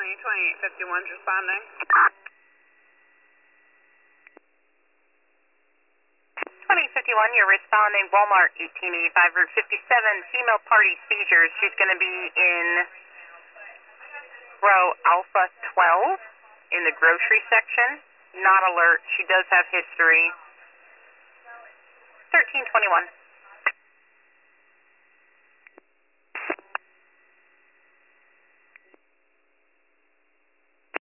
2851 responding. 2051, you're responding. Walmart, 1885 Route 57, female party seizures. She's going to be in row Alpha 12 in the grocery section. Not alert. She does have history. 1321.